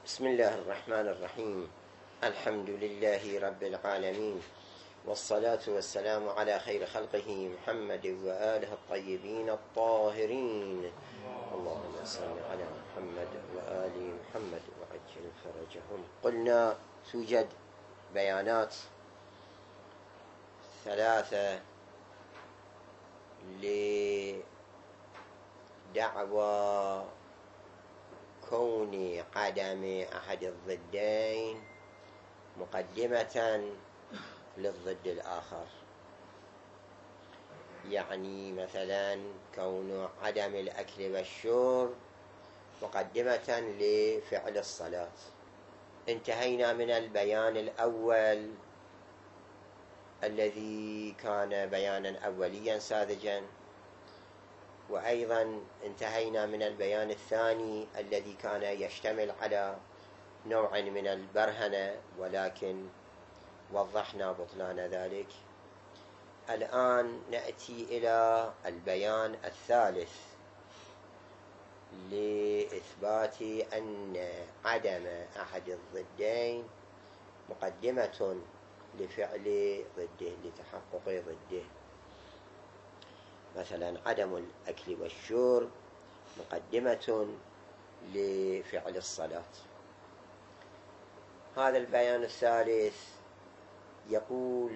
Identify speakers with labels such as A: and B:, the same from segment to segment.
A: بسم الله الرحمن الرحيم. الحمد لله رب العالمين، والصلاة والسلام على خير خلقه محمد وآله الطيبين الطاهرين. اللهم صل على محمد وآل محمد وعجل فرجهم. قلنا توجد بيانات ثلاثة لدعوى كون عدم أحد الضدين مقدمة للضد الآخر. يعني مثلا كون عدم الأكل والشرب مقدمة لفعل الصلاة. انتهينا من البيان الأول الذي كان بيانا أوليا ساذجا، وأيضا انتهينا من البيان الثاني الذي كان يشتمل على نوع من البرهنة، ولكن وضحنا بطلان ذلك. الآن نأتي إلى البيان الثالث لإثبات أن عدم أحد الضدين مقدمة لفعل ضده، لتحقق ضده. مثلا عدم الأكل والشرب مقدمة لفعل الصلاة. هذا البيان الثالث يقول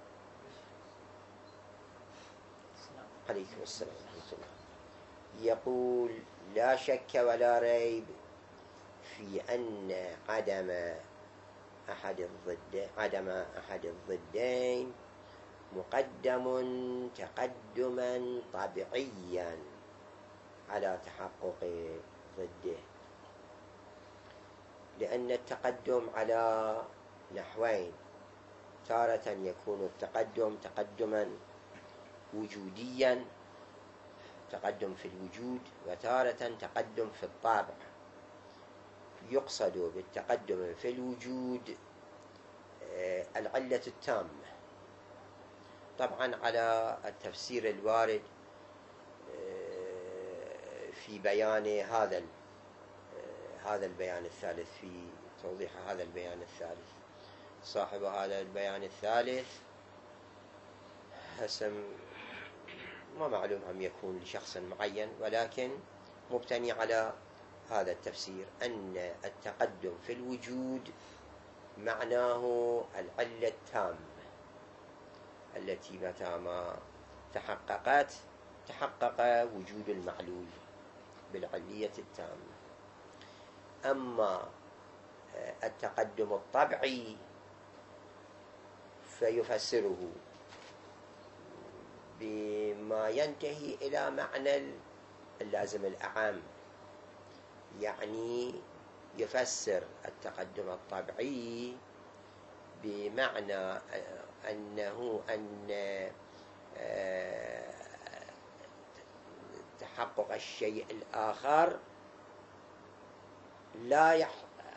A: عليكم السلام ورحمة الله، يقول: لا شك ولا ريب في أن عدم أحد الضدين مقدم تقدما طبيعيا على تحقق ضده، لأن التقدم على نحوين: تارة يكون التقدم تقدما وجوديا، تقدم في الوجود، وتارة تقدم في الطابع. يقصد بالتقدم في الوجود العلة التامة، طبعا على التفسير الوارد في بيان هذا البيان الثالث، في توضيح هذا البيان الثالث. صاحب هذا البيان الثالث اسم ما معلوم هم يكون لشخص معين، ولكن مبتني على هذا التفسير أن التقدم في الوجود معناه العلة التامة التي متى ما تحققت تحقق وجود المعلول بالعلية التامة. أما التقدم الطبعي فيفسره بما ينتهي إلى معنى اللازم الأعم، يعني يفسر التقدم الطبيعي بمعنى أن تحقق الشيء الآخر لا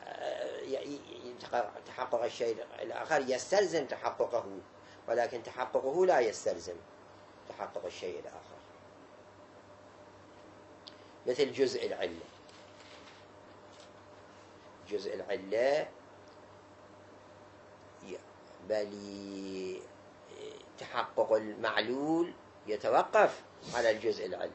A: تحقق الشيء الآخر يستلزم تحققه، ولكن تحققه لا يستلزم تحقق الشيء الآخر. مثل جزء العلة. جزء العلة بل تحقق المعلول يتوقف على الجزء العلة،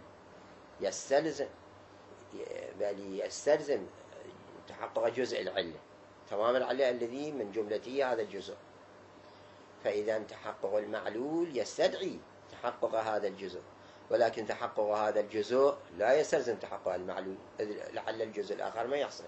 A: يستلزم تحقق جزء العلة، تمام العلة الذي من جملته هذا الجزء. فإذا تحقق المعلول يستدعي تحقق هذا الجزء، ولكن تحقق هذا الجزء لا يستلزم تحقق المعلول، لعل الجزء الآخر ما يحصل.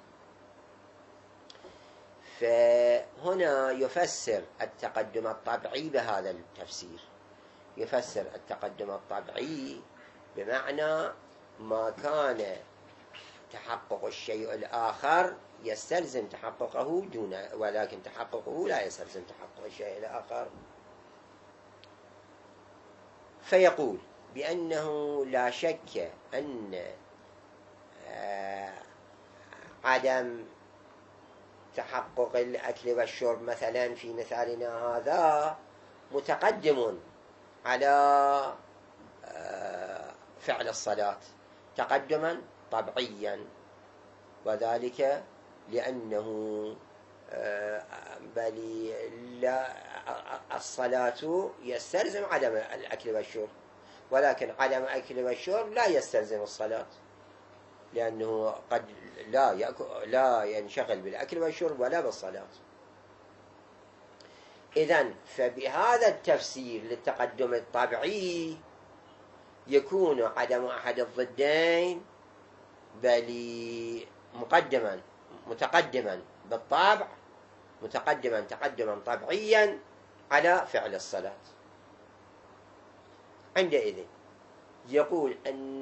A: فهنا يفسر التقدم الطبيعي بهذا التفسير، يفسر التقدم الطبيعي بمعنى ما كان تحقق الشيء الآخر يستلزم تحققه ولكن تحققه لا يستلزم تحقق الشيء الآخر. فيقول بأنه لا شك أن عدم تحقق الأكل والشرب مثلا في مثالنا هذا متقدم على فعل الصلاة تقدما طبيعيا، وذلك لأنه بل لا الصلاة يستلزم عدم الأكل والشرب، ولكن عدم الأكل والشرب لا يستلزم الصلاة، لأنه قد لا ينشغل بالأكل والشرب ولا بالصلاة. إذن فبهذا التفسير للتقدم الطبعي يكون عدم أحد الضدين بل متقدما بالطبع، تقدما طبعيا على فعل الصلاة. عندئذ يقول أن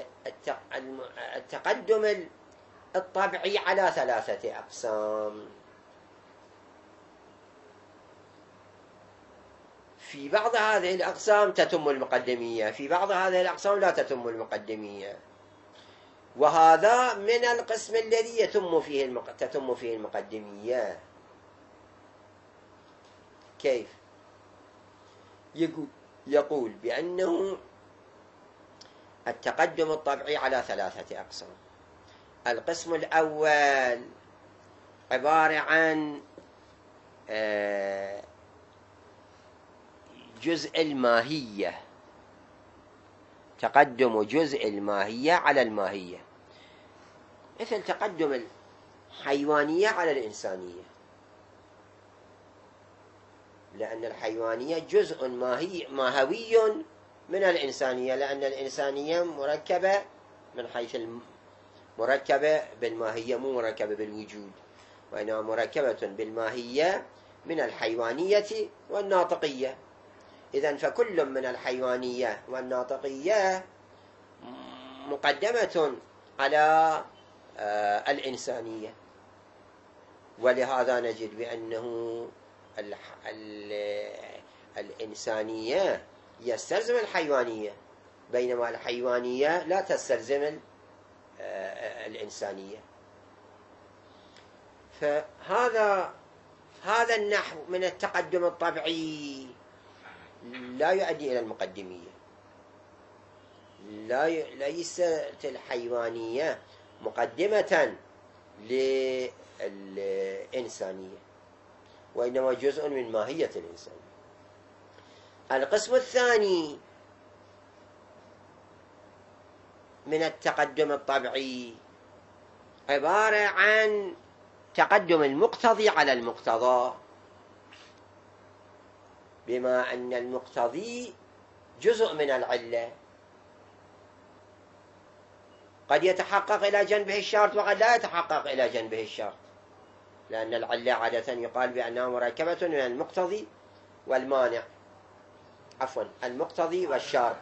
A: التقدم الطبعي على 3 أقسام. في بعض هذه الأقسام تتم المقدمية، في بعض هذه الأقسام لا تتم المقدمية، وهذا من القسم الذي تتم فيه المقدمية. كيف؟ يقول بأنه التقدم الطبعي على 3 أقسام. القسم الأول عبارة عن جزء الماهية، تقدم جزء الماهية على الماهية، مثل تقدم الحيوانية على الإنسانية، لأن الحيوانية جزء ماهوي من الإنسانية، لأن الإنسانية مركبة من حيث مركبة بالماهية، مو مركبة بالوجود، وإنما مركبة بالماهية من الحيوانية والناطقية. إذن فكل من الحيوانية والناطقية مقدمة على الإنسانية، ولهذا نجد بأنه الإنسانية يستلزم الحيوانية، بينما الحيوانية لا تستلزم الإنسانية. فهذا النحو من التقدم الطبعي لا يؤدي إلى المقدمية. ليست الحيوانية مقدمة للإنسانية، وإنما جزء من ماهية الإنسانية. القسم الثاني من التقدم الطبعي عبارة عن تقدم المقتضي على المقتضى، بما أن المقتضي جزء من العلة، قد يتحقق إلى جنبه الشرط وقد لا يتحقق إلى جنبه الشرط، لأن العلة عادة يقال بأنها مركبة من المقتضي والمانع، المقتضي والشرط.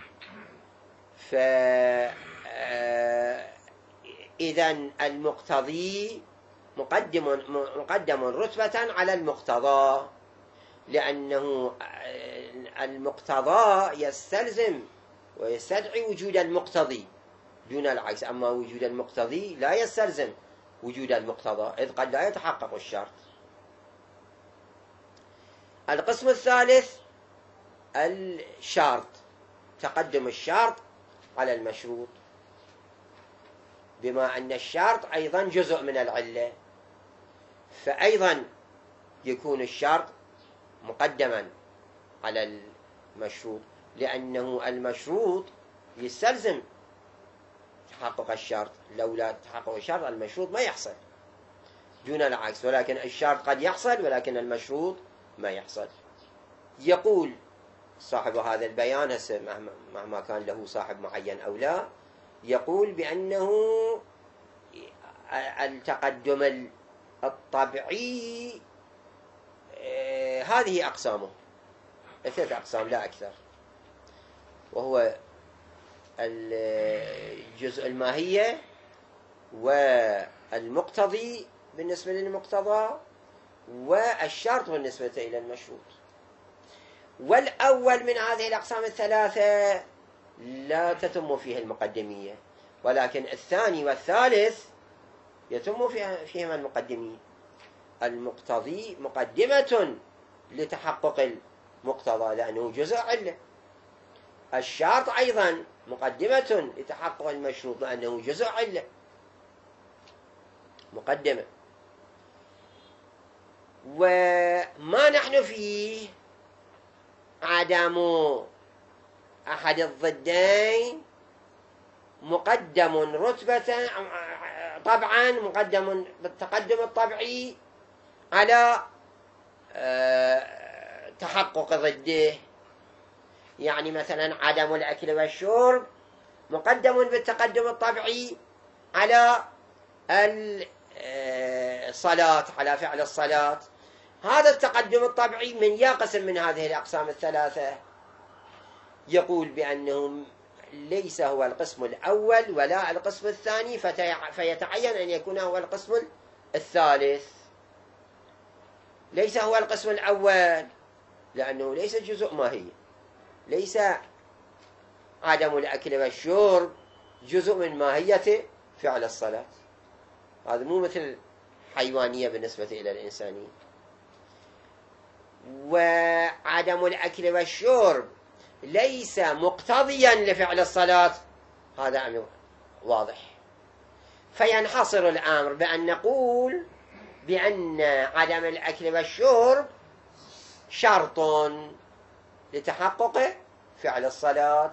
A: إذن المقتضي مقدم رتبة على المقتضى، لأنه المقتضى يستلزم ويستدعي وجود المقتضي دون العكس، أما وجود المقتضي لا يستلزم وجود المقتضى، إذ قد لا يتحقق الشرط. القسم الثالث الشرط، تقدم الشرط على المشروط، بما أن الشرط أيضا جزء من العلة، فأيضا يكون الشرط مقدما على المشروط، لأنه المشروط يستلزم تحقق الشرط، لولا تحقق الشرط المشروط ما يحصل، دون العكس، ولكن الشرط قد يحصل ولكن المشروط ما يحصل. يقول صاحب هذا البيان، هسه مهما كان له صاحب معين أو لا، يقول بأنه التقدم الطبعي هذه أقسامه 3 أقسام لا أكثر، وهو الجزء الماهية والمقتضي بالنسبة للمقتضى والشرط بالنسبة إلى المشروط. والأول من هذه الأقسام الثلاثة لا تتم فيه المقدمية، ولكن الثاني والثالث يتم فيهما المقدمية. المقتضي مقدمة لتحقق المقتضى لأنه جزء علة، الشرط أيضا مقدمة لتحقق المشروط لأنه جزء علة، مقدمة. وما نحن فيه عدم أحد الضدين مقدم رتبة، طبعا مقدم بالتقدم الطبيعي على تحقق ضده. يعني مثلا عدم الأكل والشرب مقدم بالتقدم الطبيعي على الصلاة، على فعل الصلاة. هذا التقدم الطبيعي من يقسم من هذه الأقسام الثلاثة؟ يقول بأنه ليس هو القسم الأول ولا القسم الثاني، فيتعين أن يكون هو القسم الثالث. ليس هو القسم الأول لأنه ليس جزء ماهية، ليس عدم الأكل والشرب جزء من ماهية فعل الصلاة. هذا مو مثل حيوانية بالنسبة إلى الإنسانية. وعدم الأكل والشرب ليس مقتضيا لفعل الصلاة، هذا أمر واضح. فينحصر الأمر بأن نقول بأن عدم الأكل والشرب شرط لتحقق فعل الصلاة.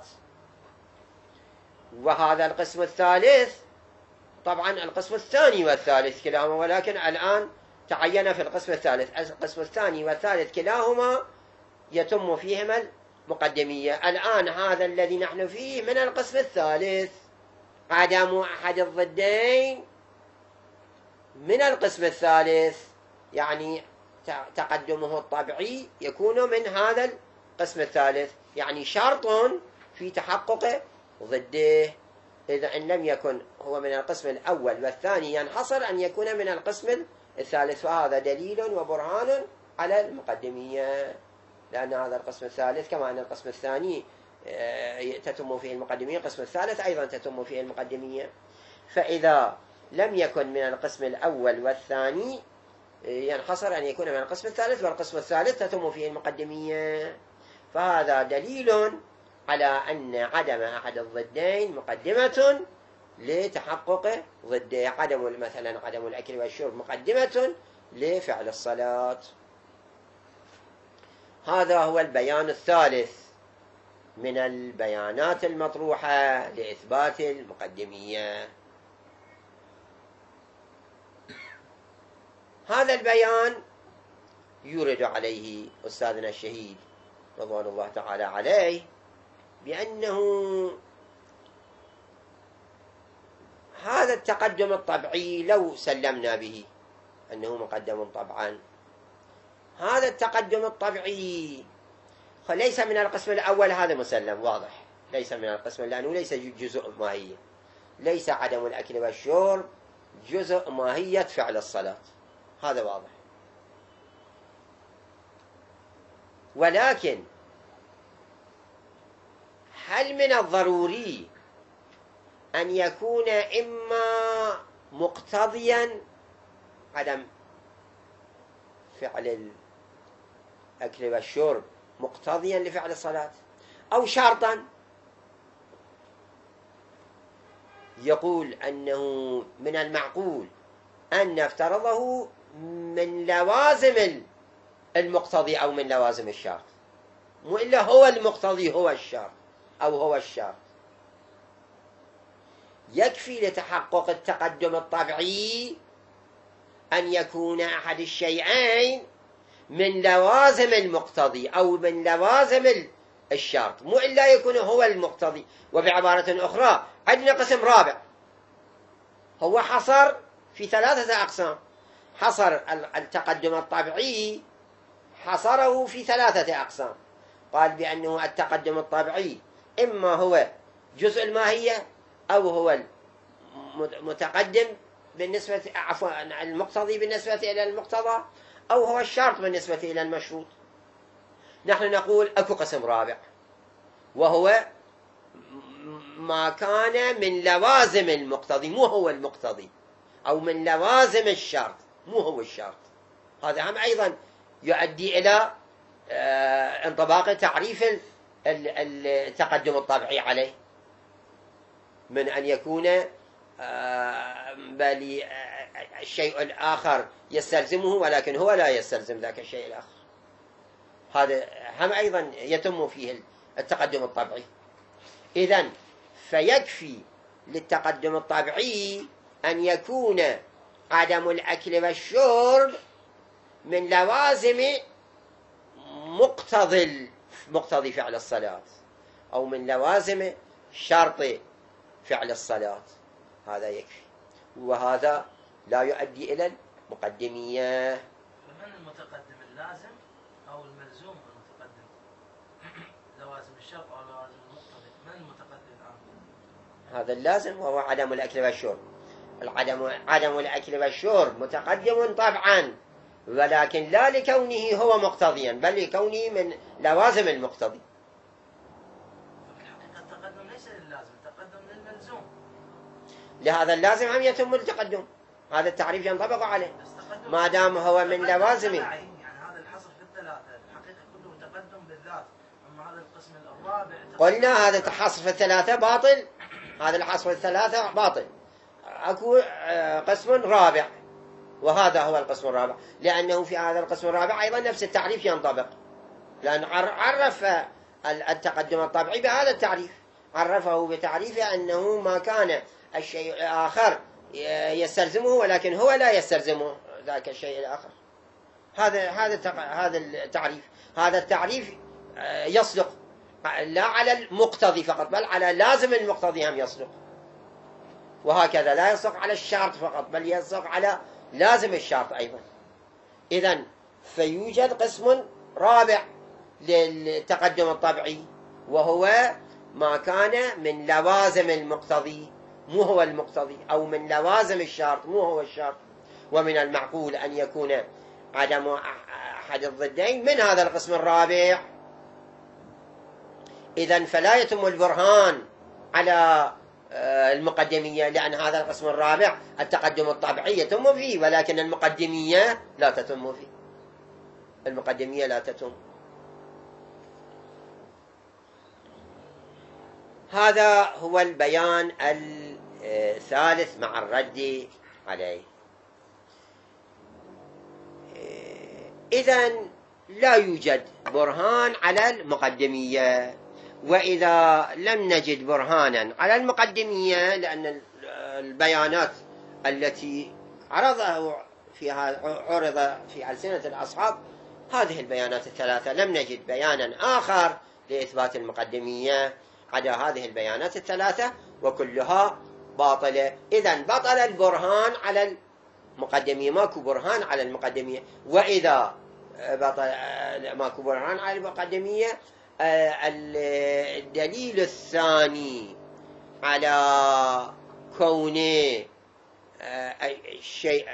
A: وهذا القسم الثالث، طبعا القسم الثاني والثالث كلاهما، ولكن الآن تعين في القسم الثالث. القسم الثاني والثالث كلاهما يتم فيهما المقدمية. الآن هذا الذي نحن فيه من القسم الثالث، عدم أحد الضدين من القسم الثالث، يعني تقدمه الطبيعي يكون من هذا القسم الثالث، يعني شرط في تحقق ضده. إذا إن لم يكن هو من القسم الأول والثاني ينحصر أن يكون من القسم الثالث. وهذا دليل وبرهان على المقدمية، لأن هذا القسم الثالث كما أن القسم الثاني تتم فيه المقدمية، القسم الثالث أيضا تتم فيه المقدمية. فإذا لم يكن من القسم الأول والثاني ينحصر أن يكون من القسم الثالث، والقسم الثالث تتم فيه المقدمية. فهذا دليل على أن عدم أحد الضدين مقدمة لتحقق ضده. مثلا عدم الأكل والشرب مقدمة لفعل الصلاة. هذا هو البيان الثالث من البيانات المطروحة لإثبات المقدمية. هذا البيان يورد عليه أستاذنا الشهيد رضوان الله تعالى عليه بأنه هذا التقدم الطبيعي لو سلمنا به أنه مقدم طبعا، هذا التقدم الطبيعي ليس من القسم الأول، هذا مسلم واضح، ليس من القسم، لأنه ليس جزء ماهية. ليس عدم الأكل والشرب جزء ماهية فعل الصلاة، هذا واضح. ولكن هل من الضروري أن يكون إما مقتضيا عدم فعل الأكل والشرب مقتضيا لفعل الصلاة، أو شرطا؟ يقول أنه من المعقول أن نفترضه من لوازم المقتضي أو من لوازم الشرط، مو إلا هو المقتضي هو الشرط أو هو الشرط. يكفي لتحقق التقدم الطبيعي أن يكون أحد الشيئين من لوازم المقتضي أو من لوازم الشرط، مو إلا يكون هو المقتضي. وبعبارة أخرى عندنا قسم رابع، هو حصر في ثلاثة أقسام. حصر التقدم الطبيعي، حصره في ثلاثة أقسام. قال بأنه التقدم الطبيعي إما هو جزء الماهية، أو هو متقدم بالنسبة المقتضي بالنسبة إلى المقتضى، أو هو الشرط بالنسبة إلى المشروط. نحن نقول أكو قسم رابع، وهو ما كان من لوازم المقتضي، مو هو المقتضي، أو من لوازم الشرط، مو هو الشرط. هذا هم أيضا يؤدي إلى انطباق تعريف التقدم الطبيعي عليه، من أن يكون بل الشيء الآخر يستلزمه ولكن هو لا يستلزم ذاك الشيء الآخر. هذا هم أيضا يتم فيه التقدم الطبيعي. إذن فيكفي للتقدم الطبيعي أن يكون عدم الأكل والشرب من لوازم مقتضي فعل الصلاة، أو من لوازم شرط فعل الصلاة، هذا يكفي، وهذا لا يؤدي إلى المقدمية.
B: فمن المتقدم اللازم أو الملزوم المتقدم؟ لوازم الشرط أو لوازم المقتضي، من المتقدم الآن؟
A: هذا اللازم وهو عدم الأكل والشرب. عدم الأكل والشرب متقدم طبعا، ولكن لا لكونه هو مقتضيا، بل لكونه من لوازم المقتضي.
B: فالحقيقة التقدم ليس للازم، التقدم للملزوم.
A: لهذا اللازم هم يتم التقدم، هذا التعريف ينطبق عليه ما دام هو من لوازمه.
B: يعني هذا الحصر في الثلاثة الحقيقة كله تقدم بالذات، أما هذا القسم الرابع
A: قلنا هذا الحصر في الثلاثة باطل، هذا الحصر في الثلاثة باطل، أكو قسم رابع، وهذا هو القسم الرابع، لأنه في هذا القسم الرابع أيضا نفس التعريف ينطبق، لأن عرف التقدم الطبيعي بهذا التعريف، عرفه بتعريفه أنه ما كان الشيء الآخر يستلزمه ولكن هو لا يستلزمه ذاك الشيء الآخر. هذا التعريف يصدق لا على المقتضي فقط، بل على لازم المقتضي هم يصدق، وهكذا لا يصدق على الشرط فقط، بل يصدق على لازم الشرط أيضا. إذن فيوجد قسم رابع للتقدم الطبيعي، وهو ما كان من لوازم المقتضي مو هو المقتضي، أو من لوازم الشرط مو هو الشرط. ومن المعقول أن يكون عدم أحد الضدين من هذا القسم الرابع. إذن فلا يتم البرهان على المقدمية، لأن هذا القسم الرابع التقدم الطبيعي يتم فيه، ولكن المقدمية لا تتم فيه، المقدمية لا تتم. هذا هو البيان الثالث مع الرد عليه. إذن لا يوجد برهان على المقدمية، وإذا لم نجد برهانا على المقدمية، لأن البيانات التي عرض في ألسنة الأصحاب هذه البيانات الثلاثة، لم نجد بيانا آخر لإثبات المقدمية عدا هذه البيانات الثلاثة، وكلها باطلة. إذن بطل البرهان على المقدمية، ماكو برهان على المقدمية. وإذا بطل ماكو برهان على المقدمية، الدليل الثاني على كون الشيء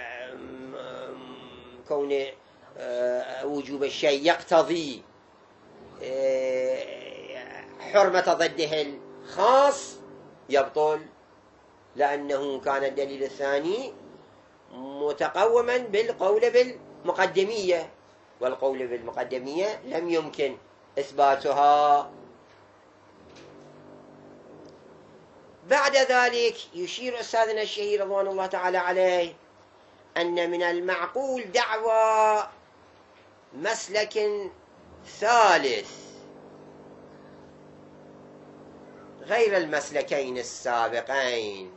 A: كون وجوب الشيء يقتضي حرمة ضده الخاص يبطل، لأنه كان الدليل الثاني متقوما بالقول بالمقدمية، والقول بالمقدمية لم يمكن إثباتها. بعد ذلك يشير أستاذنا الشهير رضوان الله تعالى عليه أن من المعقول دعوى مسلك ثالث غير المسلكين السابقين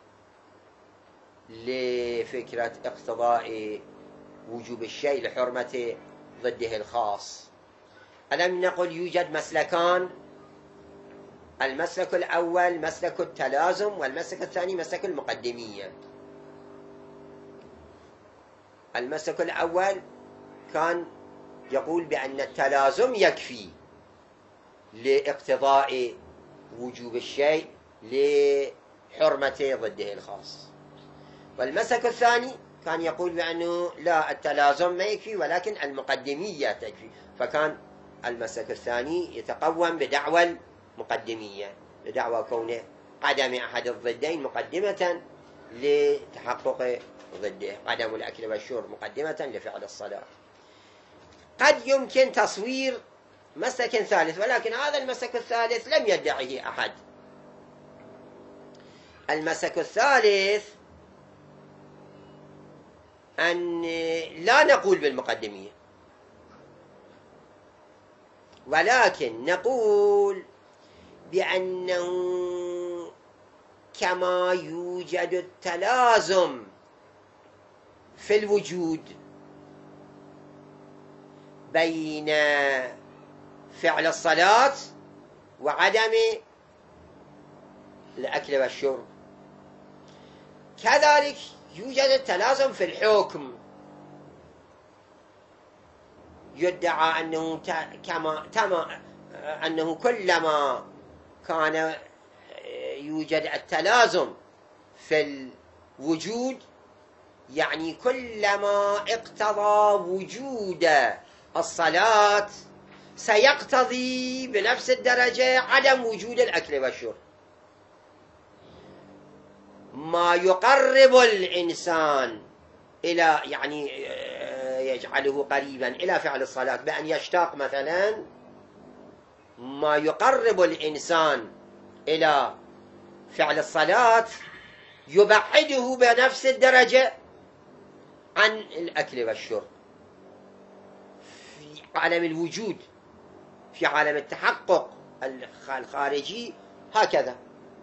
A: لفكرة اقتضاء وجوب الشيء لحرمة ضده الخاص. ألم نقل يوجد مسلكان؟ المسلك الأول مسلك التلازم، والمسلك الثاني مسلك المقدمية. المسلك الأول كان يقول بأن التلازم يكفي لاقتضاء وجوب الشيء لحرمة ضده الخاص، والمسلك الثاني كان يقول بأنه لا، التلازم ما يكفي ولكن المقدمية تكفي، فكان المسلك الثاني يتقوم بدعوى المقدمية، بدعوى كونه عدم أحد الضدين مقدمة لتحقق ضده، عدم الأكل والشرب مقدمة لفعل الصلاة. قد يمكن تصوير مسلك ثالث، ولكن هذا المسلك الثالث لم يدعه أحد. المسلك الثالث أن لا نقول بالمقدمية، ولكن نقول بأنه كما يوجد التلازم في الوجود بين فعل الصلاة وعدم الأكل والشرب، كذلك يوجد التلازم في الحكم. يدعى أنه كلما كان يوجد التلازم في الوجود يعني كلما اقتضى وجود الصلاة سيقتضي بنفس الدرجة عدم وجود الأكل والشرب. ما يقرب الإنسان إلى يعني يجعله قريبا إلى فعل الصلاة بأن يشتاق مثلا، ما يقرب الإنسان إلى فعل الصلاة يبعده بنفس الدرجة عن الأكل والشرب. في عالم الوجود، في عالم التحقق الخارجي هكذا،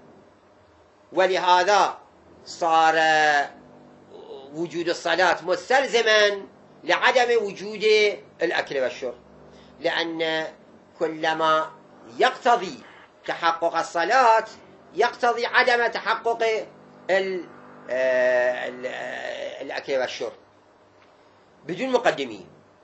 A: ولهذا صار وجود الصلاة مستلزما لعدم وجود الأكل والشرب، لأن كلما يقتضي تحقق الصلاة يقتضي عدم تحقق الأكل والشرب. بدون مقدمين.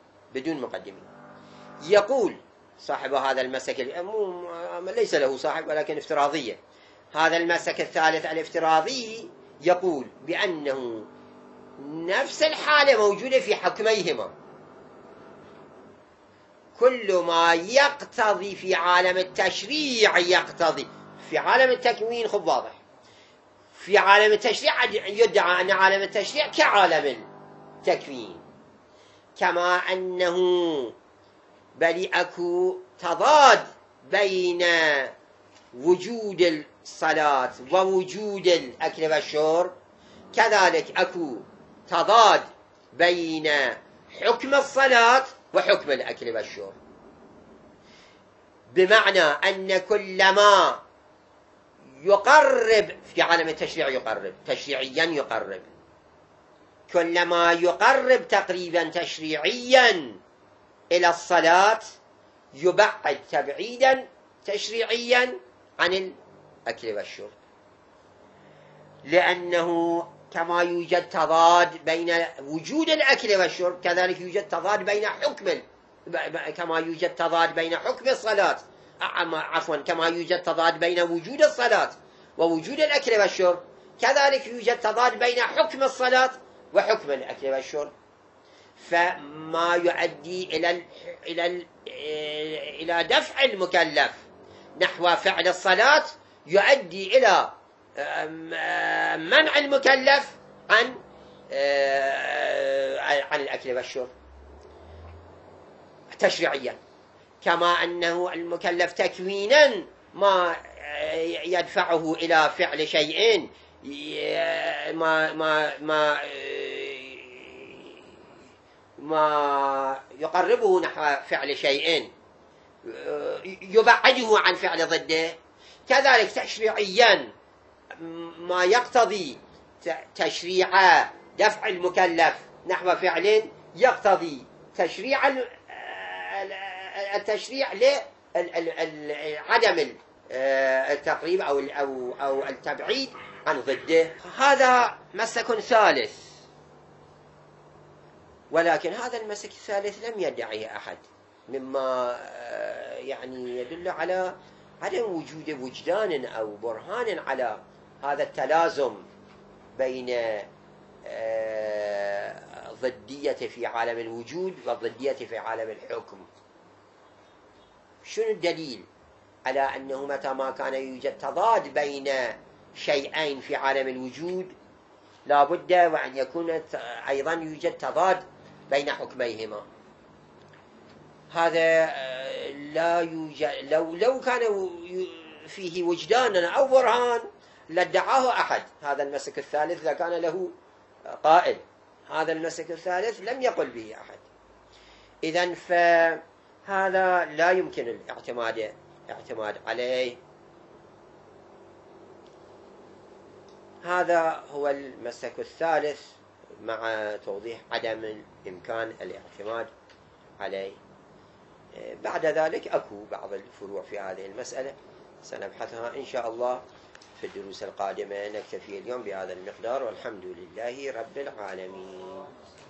A: يقول صاحب هذا المسلك، ليس له صاحب ولكن افتراضية، هذا المسلك الثالث الافتراضي يقول بأنه نفس الحالة موجودة في حكميهما. كل ما يقتضي في عالم التشريع يقتضي في عالم التكوين. خب واضح، في عالم التشريع يدعى أن عالم التشريع كعالم التكوين، كما أنه بل أكو تضاد بين وجود الصلاة ووجود الأكل والشرب، كذلك أكو تضاد بين حكم الصلاة وحكم الأكل والشرب، بمعنى أن كلما يقرب في عالم التشريع يقرب تشريعيا، يقرب كلما يقرب تقريبا تشريعيا إلى الصلاة يبعد تبعيدا تشريعيا عن الأكل والشرب، لأنه كما يوجد تضاد بين وجود الأكل والشرب كذلك يوجد تضاد بين كما يوجد تضاد بين حكم الصلاة، كما يوجد تضاد بين وجود الصلاة ووجود الأكل والشرب كذلك يوجد تضاد بين حكم الصلاة وحكم الأكل والشرب. فما يؤدي إلى دفع المكلف نحو فعل الصلاة يؤدي إلى منع المكلف عن الأكل والشرب تشريعيا، كما أنه المكلف تكوينا ما يدفعه إلى فعل شيء ما يقربه نحو فعل شيء يبعده عن فعل ضده، كذلك تشريعيا ما يقتضي تشريع دفع المكلف نحو فعل يقتضي التشريع لعدم التقريب أو التبعيد عن ضده. هذا مسلك ثالث، ولكن هذا المسلك الثالث لم يدعيه أحد، مما يعني يدل على عدم وجود وجدان أو برهان على هذا التلازم بين ضدية في عالم الوجود والضدية في عالم الحكم. شنو الدليل على أنه متى ما كان يوجد تضاد بين شيئين في عالم الوجود لا بد وأن يكون أيضا يوجد تضاد بين حكميهما؟ هذا لا يوجد. لو كان فيه وجدان أو برهان لادعاه أحد. هذا المسك الثالث إذا كان له قائل، هذا المسك الثالث لم يقل به أحد، إذن فهذا لا يمكن الاعتماد عليه. هذا هو المسك الثالث مع توضيح عدم إمكان الاعتماد عليه. بعد ذلك أكو بعض الفروع في هذه المسألة سنبحثها إن شاء الله في الدروس القادمة. نكتفي اليوم بهذا المقدار، والحمد لله رب العالمين.